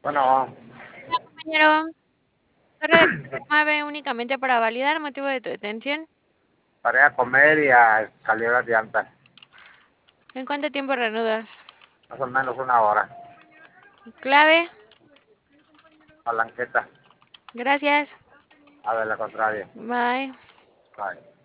Bueno, Compañero, corre de llamada únicamente para validar motivo de tu detención. paré a comer y a salir las llantas. ¿En cuánto tiempo reanudas? Más o menos una hora. Clave. Palanqueta. Gracias. A ver, la contraria. Bye. Bye.